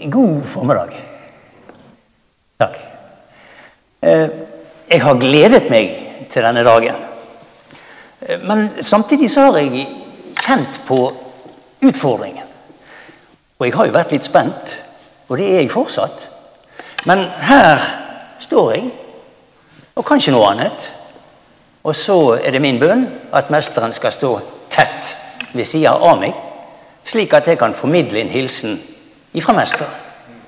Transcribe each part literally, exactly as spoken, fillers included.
God formiddag. Takk. Jeg har gledet meg til denne dagen. Men samtidig så har jeg kjent på utfordringen. Og jeg har jo vært litt spent, og det er jeg fortsatt. Men her står jeg, og kanskje noe annet. Og så er det min bønn at mesteren skal stå tett ved siden av meg, slik at jeg kan formidle en hilsen ifra mesteren.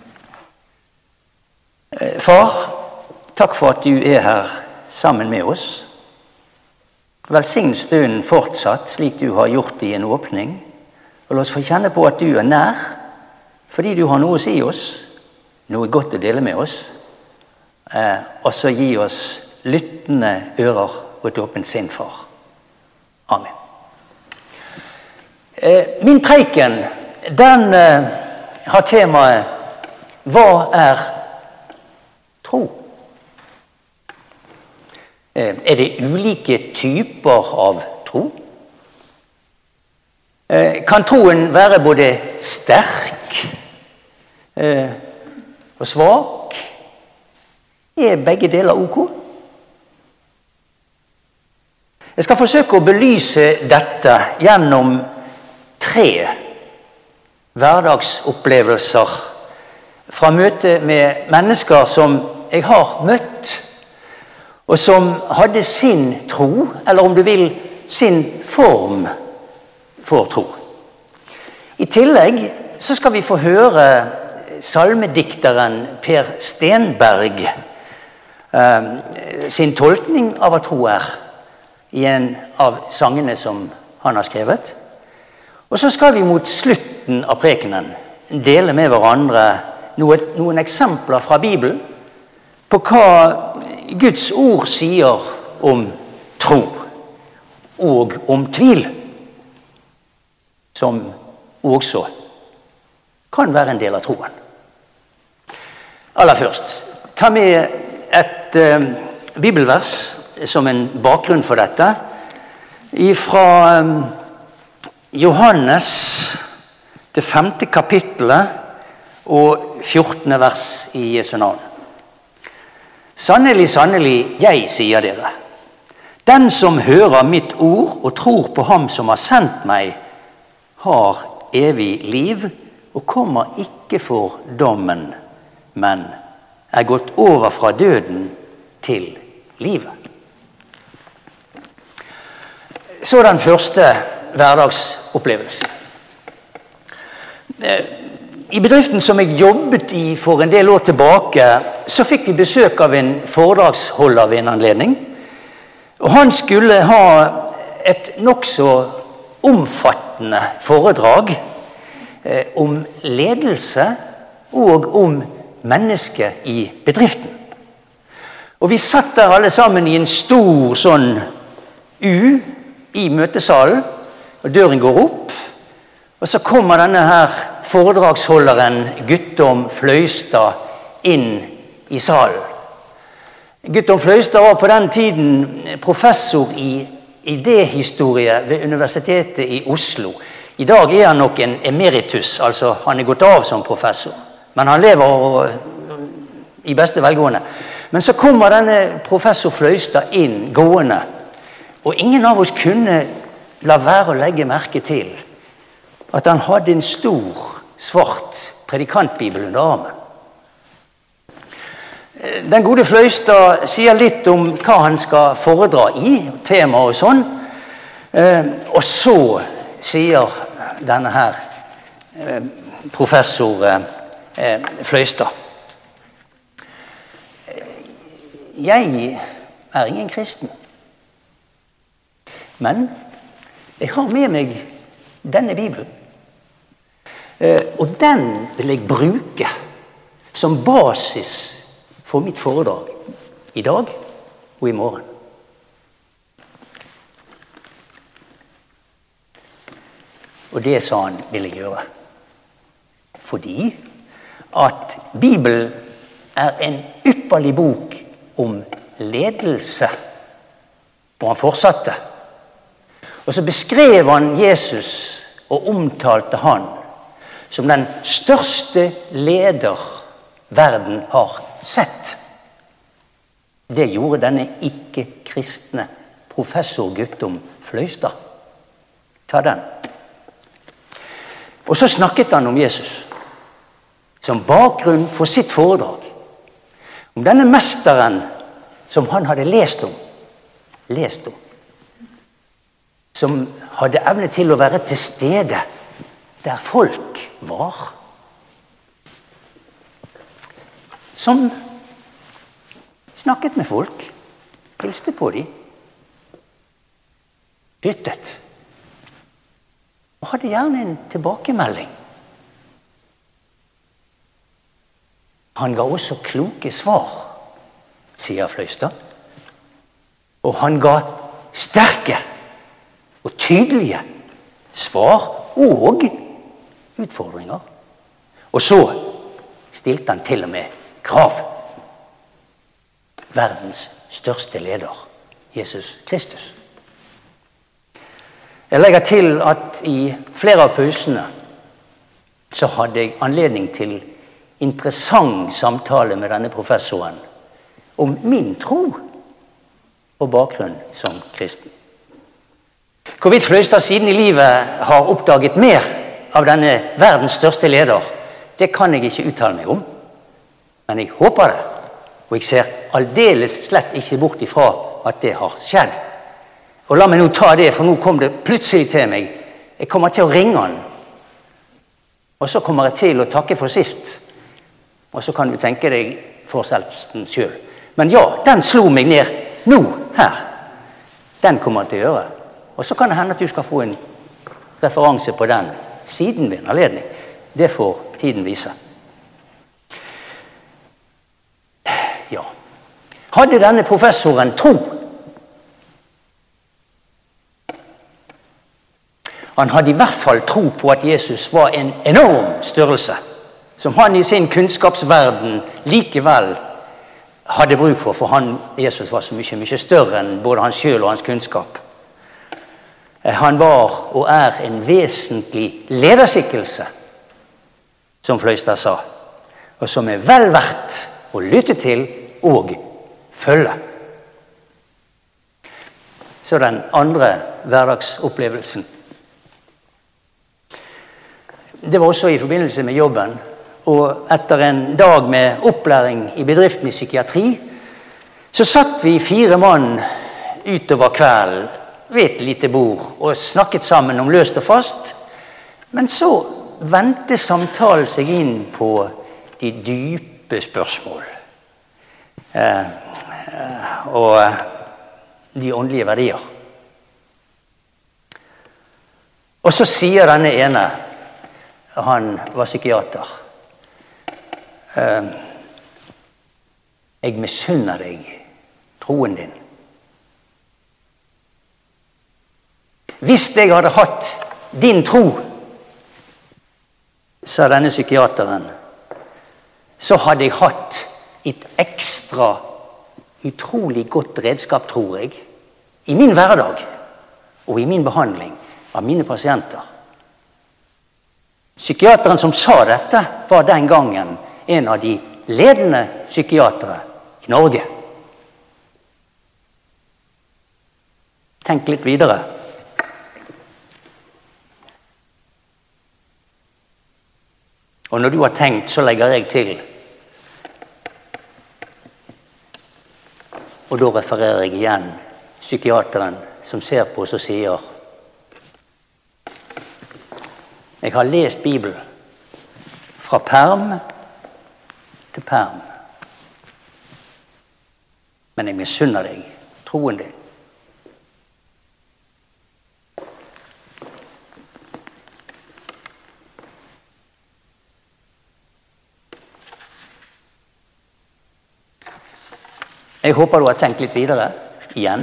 Far, takk for at du er her sammen med oss. Velsign stunden fortsatt, slik du har gjort i en åpning. Og la oss få kjenne på at du er nær, fordi du har noe å si oss, noe godt å dele med oss. Eh, og så gi oss lyttende ører og et åpent sinn, far. Amen. Eh, min preken, den eh, har temaet Hva er tro? Eh, er det ulike typer av tro? Eh, kan troen være både sterk eh, og svak? Er begge deler ok? Jeg skal forsøke å belyse dette gjennom tre hverdagsopplevelser fra møte med mennesker som jeg har møtt, og som hadde sin tro, eller om du vil, sin form for tro. I tillegg så skal vi få høre salmedikteren Per Stenberg eh, sin tolkning av hva tro er i en av sangene som han har skrevet. Og så skal vi mot slutten av prekenen dele med hverandre noen, noen eksempler fra Bibelen på hva Guds ord sier om tro og om tvil, som også kan være en del av troen. Aller først, ta med et uh, bibelvers som en bakgrunn for dette, fra um, Johannes, det femte kapittelet og fjortende vers i Jesu navn. Sannelig, sannelig, jeg sier dere, den som hører mitt ord og tror på ham som har sendt meg, har evig liv og kommer ikke for dommen, men er gått over fra døden til livet. Så den første hverdagsopplevelsen. I bedriften som jeg jobbet i for en del år tilbake, så fikk vi besøk av en foredragsholder ved en anledning. Og han skulle ha et nokså omfattende foredrag eh, om ledelse og om mennesket i bedriften. Og vi satt der alle sammen i en stor sånn U i møtesalen, og døren går opp, og så kommer denne her foredragsholderen Guttorm Fløystad inn i salen. Guttorm Fløystad var på den tiden professor i idéhistorie ved Universitetet i Oslo. I dag er han nok en emeritus, altså han er gått av som professor. Men han lever i beste velgående. Men så kommer denne professor Fløystad inn gående, og ingen av oss kunne la være å legge merke til at han hadde en stor, svart predikantbibel under armen. Den gode Fløystad sier litt om hva han skal foredra i, tema og sånn, og så sier denne her professor Fløystad: Jeg er ingen kristen, men jeg har med meg denne Bibelen, og den vil jeg bruke som basis for mitt foredrag i dag og i morgen. Og det sa han ville gjøre. Fordi at Bibelen er en ypperlig bok om ledelse. Og han fortsatte. Og så beskrev han Jesus og omtalte han som den største leder verden har sett. Det gjorde denne ikke-kristne professor Guttorm Fløystad. Ta den. Og så snakket han om Jesus som bakgrunn for sitt foredrag. Om denne mesteren som han hadde lest om. Lest om. Som hadde evne til å være til stede der folk var. Som snakket med folk, hilste på dem, lyttet, og hadde gjerne en tilbakemelding. Han ga også kloke svar, sier Fløystad. Og han ga sterke og tydelige svar og utfordringer. Og så stilte han til og med krav. Verdens største leder, Jesus Kristus. Jeg legger til at i flere av pausene så hadde jeg anledning til interessant samtale med denne professoren om min tro og bakgrunn som kristen. Hvorvidt Fløystad siden i livet har oppdaget mer av denne verdens største leder, det kan jeg ikke uttale meg om. Men jeg håper det, og jeg ser aldeles slett ikke bort ifra at det har skjedd. Og la meg nå ta det, for nå kom det plutselig til meg. Jeg kommer til å ringe han. Og så kommer jeg til å takke for sist. Og så kan du tenke deg fortsettelsen selv. Men ja, den slo meg ned nå, her. Den kommer jeg til å gjøre. Og så kan det hende at du skal få en referanse på den siden ved en anledning. Det får tiden vise. Ja. Hadde denne professoren tro? Han hadde i hvert fall tro på at Jesus var en enorm størrelse, som han i sin kunnskapsverden likevel hadde bruk for, for han, Jesus var så mye, mye større enn både han selv og hans kunnskap. Han var og er en vesentlig lederskikkelse, som Fløystad sa, og som er vel verdt å lytte til og følge. Så den andre hverdagsopplevelsen. Det var også i forbindelse med jobben, og etter en dag med opplæring i bedriften i psykiatri, så satt vi fire mann utover kvelden ved et lite bord og snakket sammen om løst og fast, men så vendte samtalen seg inn på de dype spørsmål eh, og de åndelige verdier. Og så sier denne ene, han var psykiater, eh, jeg misunner deg troen din. Hvis jeg hadde hatt din tro, sa denne psykiateren, så hadde jeg hatt et ekstra utrolig godt redskap, tror jeg, i min hverdag og i min behandling av mine pasienter. Psykiateren som sa dette var den gangen en av de ledende psykiatere i Norge. Tenk litt videre. Og når du har tenkt, så legger jeg til. Og da refererer jeg igjen psykiateren som ser på oss og sier, jeg har lest Bibelen fra perm til perm. Men jeg misunner deg troen din. Jeg håper du har tenkt litt videre, igjen.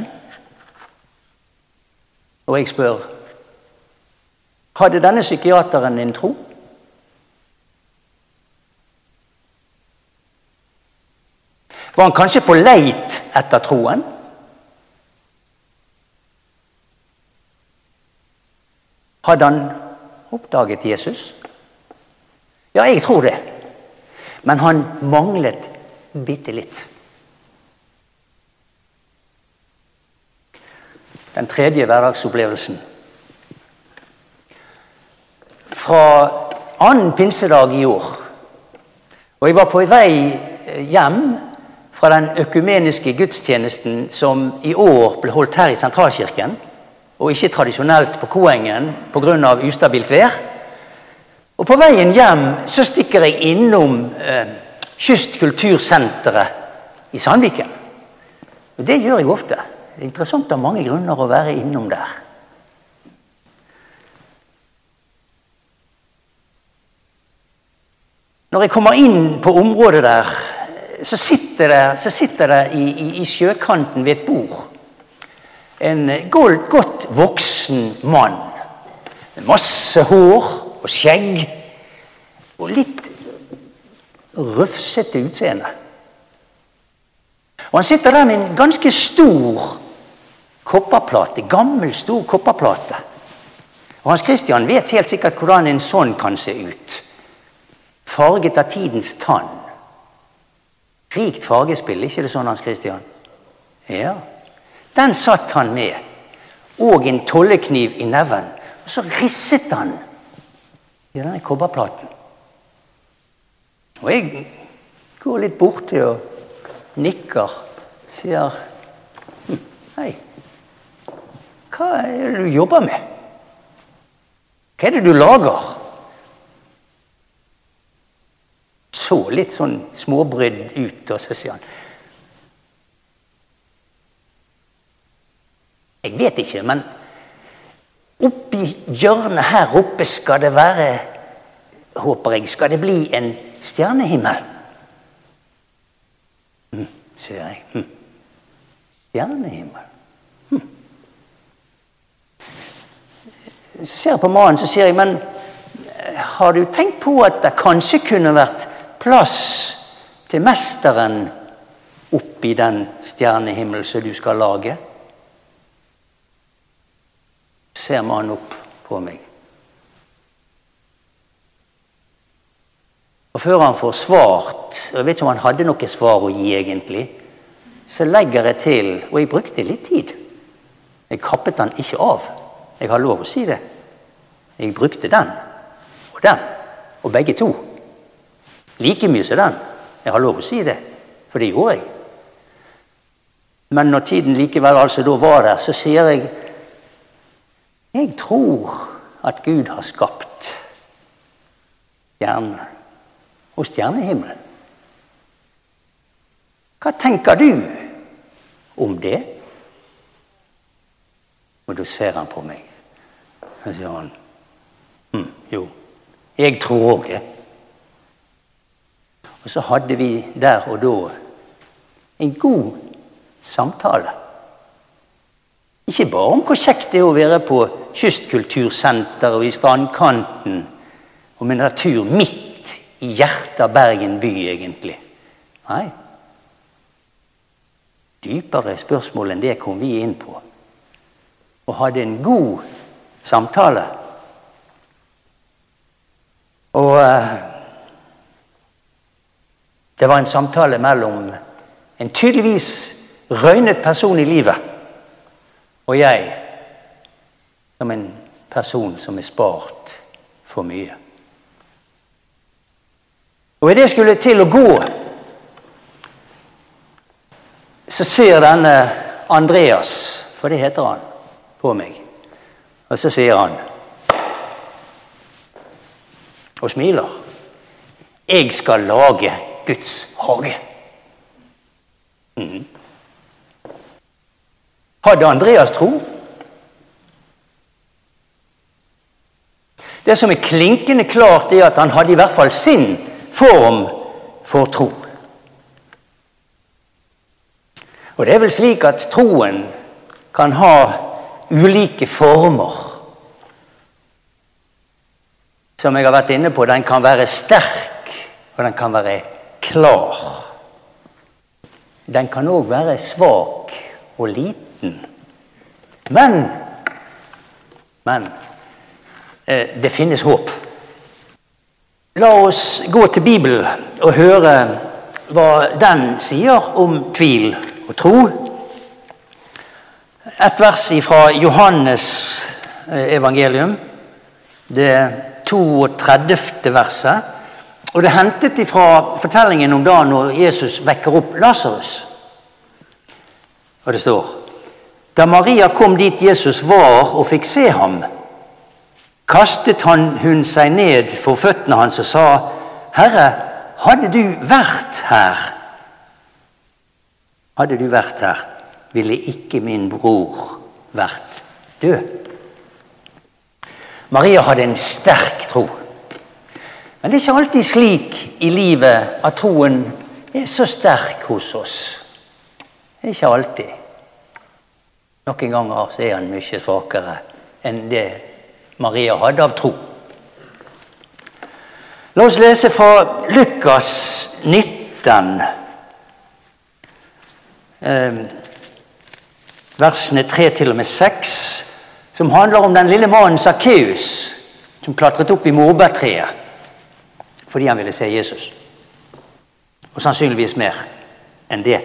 Og jeg spør, hadde denne psykiateren en tro? Var han kanskje på leit etter troen? Hadde han oppdaget Jesus? Ja, jeg tror det. Men han manglet bitte litt. Den tredje hverdagsopplevelsen. Fra annen pinsedag i år, og jeg var på vei hjem fra den økumeniske gudstjenesten som i år ble holdt her i Sentralkirken, og ikke tradisjonelt på Koengen på grunn av ustabilt vær. Og på veien hjem så stikker jeg innom eh, Kystkultursenteret i Sandviken. Og det gjør jeg ofte. Det er interessant av mange grunner å være innom der. Når jeg kommer inn på området der, så sitter det, så sitter det i, i, i sjøkanten ved et bord en godt, godt voksen mann med masse hår og skjegg og litt rufsete utseende. Og han sitter der med en ganske stor kopperplate, gammel stor kopperplate. Og Hans Christian vet helt sikkert hvordan en sånn kan se ut. Farget av tidens tann. Rikt fargespill, ikke det sånn, Hans Christian? Ja. Den satt han med, og en tollekniv i neven. Og så risset han i denne kobberplaten. Og jeg går litt bort til og nikker, sier, hm, hei, hva er det du jobber med? Hva er det du lager? Så litt sånn småbrydd ut, og så sier han, jeg vet ikke, men oppi hjørnet her oppe skal det være, håper jeg, skal det bli en stjernehimmel. Hm, sier jeg. Hm. Stjernehimmel. Hm. Så ser jeg på mannen, så sier jeg, men har du tenkt på at det kanskje kunne vært plass til mesteren oppi den stjernehimmel som du skal lage? Ser mannen opp på meg. Og før han får svart, og jeg vet ikke om han hadde noe svar å gi egentlig, så legger jeg til, og jeg brukte litt tid. Jeg kappet den ikke av. Jeg har lov å si det. Jeg brukte den, og den, og begge to. Like mye som den. Jeg har lov å si det, for det gjorde jeg. Men når tiden likevel altså da var der, så sier jeg, jeg tror at Gud har skapt stjernen og stjernehimmelen. Hva tenker du om det? Og da ser han på meg. Så sier han, hm, jo, jeg tror også det. Og så hadde vi der og da en god samtale. Ikke bare om hvor kjekt det er å være på Kystkultursenter og i strandkanten, og med natur midt i hjertet av Bergen by, egentlig. Nei. Dypere spørsmål enn det kom vi inn på. Og hadde en god samtale. Og uh, det var en samtale mellom en tydeligvis røynet person i livet, og jeg, som en person som er spart for mye. Og i det skulle til å gå, så ser denne Andreas, for det heter han, på meg. Og så sier han, og smiler, jeg skal lage Guds hage. Mm. Hadde Andreas tro? Det som er klinkende klart er at han hadde i hvert fall sin form for tro. Og det er vel slik at troen kan ha ulike former. Som jeg har vært inne på, den kan være sterk, og den kan være klar. Den kan også være svak og liten. Men, men, eh, det finnes håp. La oss gå til Bibelen og høre hva den sier om tvil og tro. Et vers fra Johannes evangelium, det toogtredivte verset, og det er hentet fra fortellingen om da når Jesus vekker opp Lazarus. Og det står: Da Maria kom dit Jesus var og fikk se ham, kastet han hun seg ned for føttene hans og sa: Herre, hadde du vært her, hadde du vært her, ville ikke min bror vært død. Maria hadde en sterk tro. Men det er ikke alltid slik i livet at troen er så sterk hos oss. Det er ikke alltid. Noen ganger så er han mye svakere enn det Maria hadde av tro. La oss lese fra Lukas nitten, eh, versene tre til og med seks, som handler om den lille mannen Zacchaeus, som klatret opp i morbærtreet fordi han ville se Jesus. Og sannsynligvis mer enn det.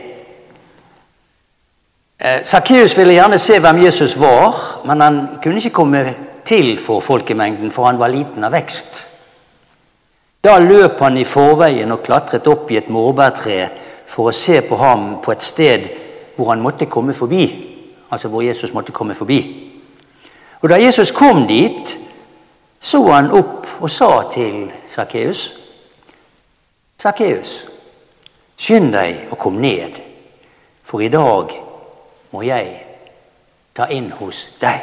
Eh, Zacchaeus ville gjerne se hvem Jesus var, men han kunne ikke komme til for folkemengden, for han var liten av vekst. Da løp han i forveien og klatret opp i et morbærtre for å se på ham på et sted hvor han måtte komme forbi, altså hvor Jesus måtte komme forbi. Og da Jesus kom dit, så han opp og sa til Zacchaeus: Zacchaeus, skynd deg og kom ned, for i dag må jeg ta inn hos deg.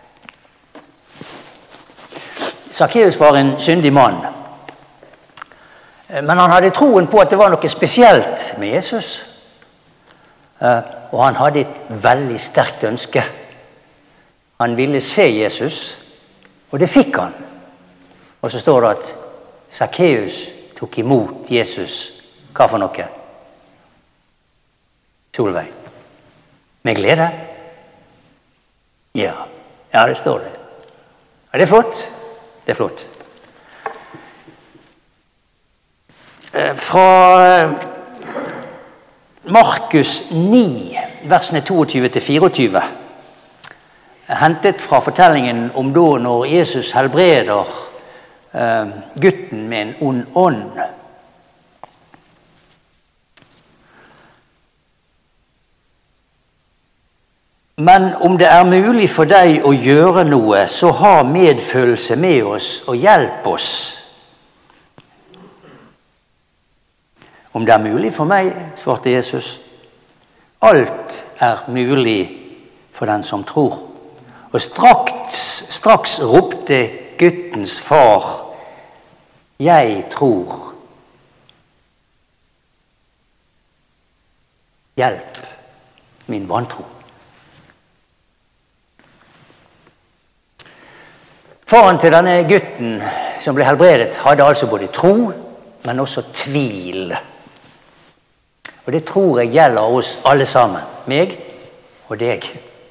Zacchaeus var en syndig mann, men han hadde troen på at det var noe spesielt med Jesus, og han hadde et veldig sterkt ønske. Han ville se Jesus, og det fikk han. Og så står det at Zacchaeus tok imot Jesus. Hva for noe? Solveig. Med glede? Ja, ja det står det. Ja, det er flott. Det er flott. Fra Markus ni, versene toogtyve til fireogtyve, hentet fra fortellingen om da når Jesus helbreder uh, gutten med en ond ånd. Men om det er mulig for deg å gjøre noe, så ha medfølelse med oss og hjelp oss. Om det er mulig for meg, svarte Jesus. Alt er mulig for den som tror. Og straks, straks ropte guttens far: Jeg tror. Hjelp min vantro. Faren til denne gutten som ble helbredet, hadde altså både tro, men også tvil. Og det tror jeg gjelder oss alle sammen, meg og deg.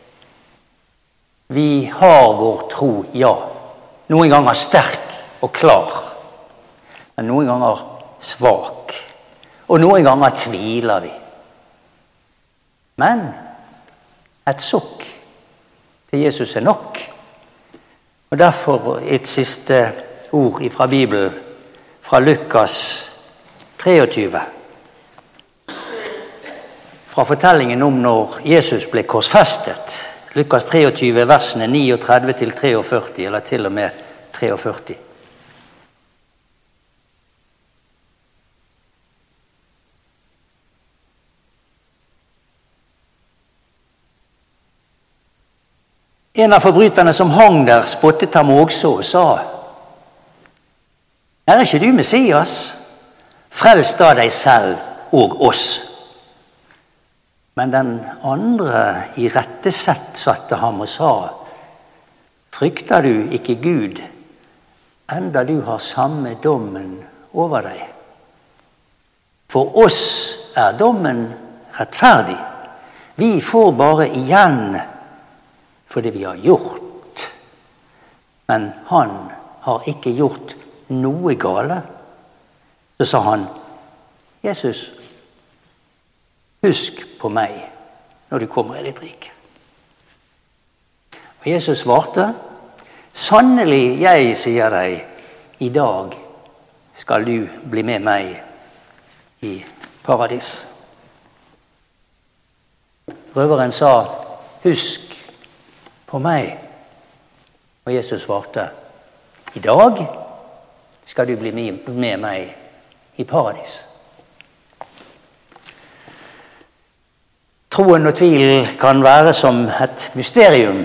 Vi har vår tro, ja. Noen ganger sterk og klar, men noen ganger svak. Og noen ganger tviler vi. Men et sukk til Jesus er nok. Og derfor et siste ord fra Bibelen, fra Lukas treogtyve. Fra fortellingen om når Jesus ble korsfestet. Lukas treogtyve, versene treogtredive til førtitre, eller til og med førtitre. En av forbryterne som hang der, spottet ham også og sa: Er ikke du Messias? Frels da deg selv og oss. Men den andre irettesatte ham og sa: Frykter du ikke Gud, enda du har samme dommen over deg? For oss er dommen rettferdig. Vi får bare igjen for det vi har gjort. Men han har ikke gjort noe gale. Så sa han, Jesus, husk på meg når du kommer i ditt rike. Og Jesus svarte, sannelig, jeg sier deg, i dag skal du bli med meg i paradis. Røveren sa, husk på meg. Og Jesus svarte, i dag skal du bli med meg i paradis. Troen og tvil kan være som et mysterium,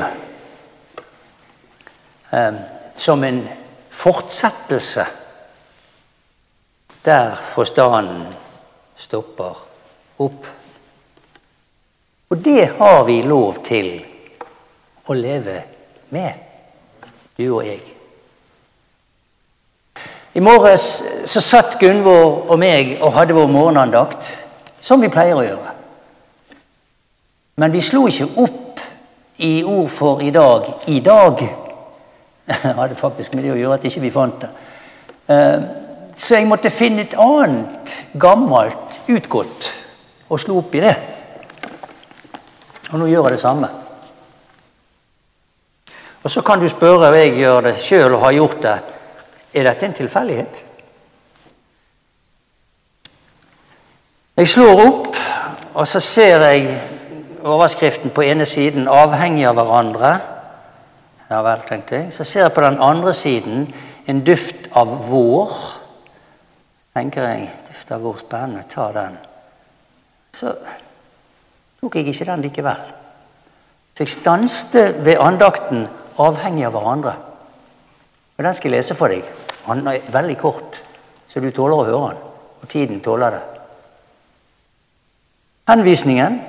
eh, som en fortsettelse der forstanden stopper opp. Og det har vi lov til å leve med, du og jeg. I morges så satt Gunvor og meg og hadde vår morgenandakt, som vi pleier å gjøre. Men vi slo ikke opp i ord for i dag, i dag. Det hadde faktisk med det å gjøre at ikke vi fant det. Så jeg måtte finne et annet gammelt utgått og slo opp i det. Og nå gjør jeg det samme. Og så kan du spørre, og jeg gjør det selv og har gjort det, er dette en tilfeldighet? Jeg slår opp, og så ser jeg overskriften på ene siden, avhengig av hverandre. Ja vel, tenkte jeg. Så ser jeg på den andre siden en duft av vår. Tenker jeg, duft av vår, spennende, ta den. Så tok jeg ikke den likevel. Så jeg stanste ved andakten avhengig av hverandre. Og den skal jeg lese for deg. Han er veldig kort, så du tåler å høre den. Og tiden tåler det. Henvisningen,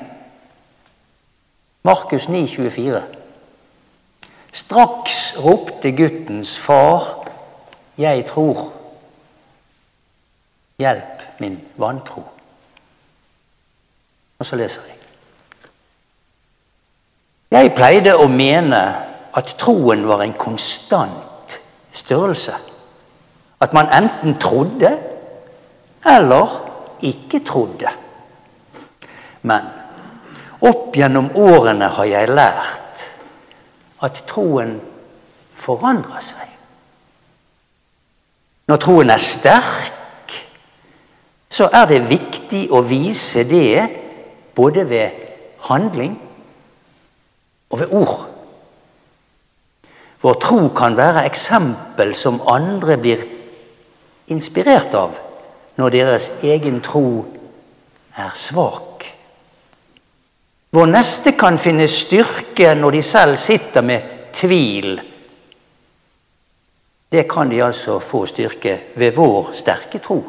Markus ni tjuefire. Straks ropte guttens far, jeg tror. Hjelp min vantro. Og så leser jeg. Jeg pleide å mene at troen var en konstant størrelse. At man enten trodde eller ikke trodde. Men opp gjennom årene har jeg lært at troen forandrer seg. Når troen er sterk, så er det viktig å vise det både ved handling og ved ord. Vår tro kan være eksempel som andre blir inspirert av når deres egen tro er svak. Vår neste kan finne styrke når de selv sitter med tvil. Det kan de altså få styrke ved vår sterke tro.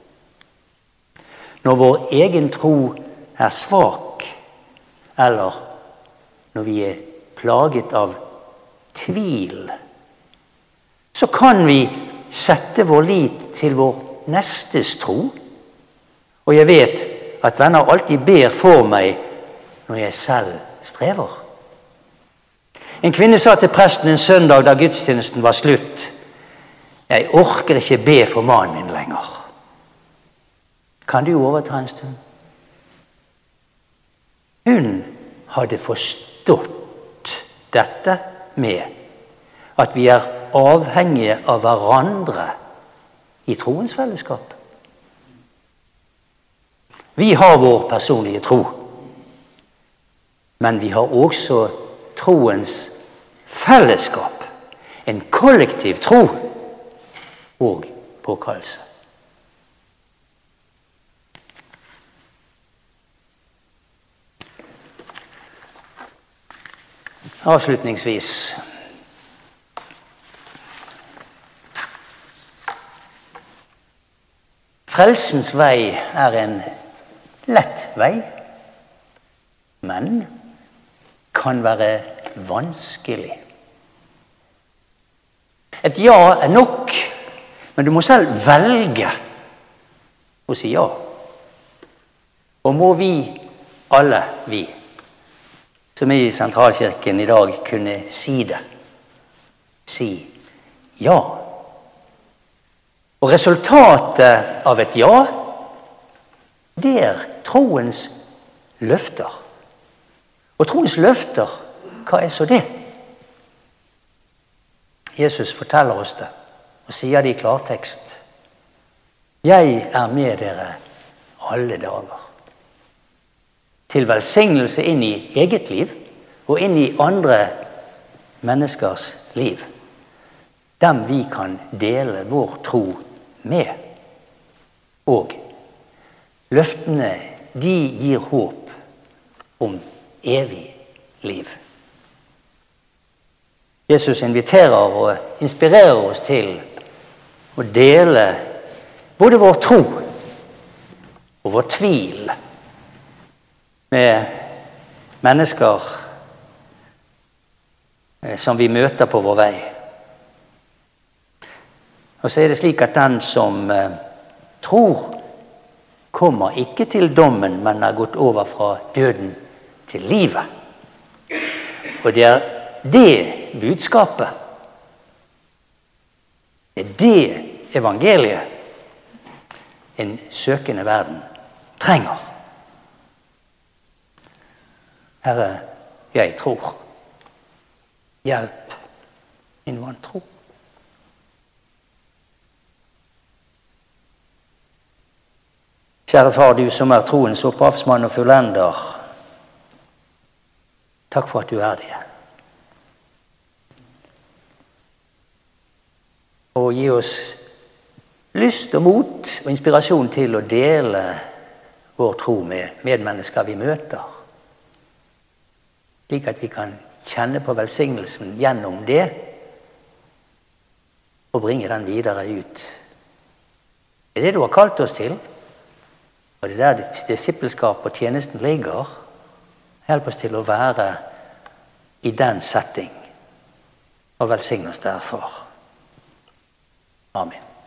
Når vår egen tro er svak, eller når vi er plaget av tvil, så kan vi sette vår lit til vår nestes tro. Og jeg vet at venner alltid ber for meg når jeg selv strever. En kvinne sa til presten en søndag da gudstjenesten var slutt, jeg orker ikke be for mannen min lenger. Kan du overta en stund? Hun hadde forstått dette med at vi er avhengige av hverandre i troens fellesskap. Vi har vår personlige tro, men vi har også troens fellesskap, en kollektiv tro og påkallelse. Avslutningsvis. Frelsens vei er en lett vei, men kan være vanskelig. Et ja er nok, men du må selv velge å si ja. Og må vi, alle vi, som er i sentralkirken i dag, kunne si det. Si ja. Og resultatet av et ja, det er troens løfter. Og troens løfter, hva er så det? Jesus forteller oss det, og sier det i klartekst. Jeg er med dere alle dager. Til velsignelse inn i eget liv, og inn i andre menneskers liv. Dem vi kan dele vår tro med. Og løftene, de gir håp om evig liv. Jesus inviterer og inspirerer oss til å dele både vår tro og vår tvil med mennesker som vi møter på vår vei. Og så er det slik at den som eh, tror, kommer ikke til dommen, men har gått over fra døden til livet. Og det er det budskapet, det er det evangeliet en søkende verden trenger. Herre, jeg tror. Hjelp min vantro. Kjære far, du som er troens opphavsmann og fullender. Takk for at du er det. Og gi oss lyst og mot og inspirasjon til å dele vår tro med medmennesker vi møter. Slik at vi kan kjenne på velsignelsen gjennom det og bringe den videre ut. Det er det du har kalt oss til, og det er der ditt disippelskap og tjenesten ligger. Hjelp oss til å være i den setting og velsigne oss derfor. Amen.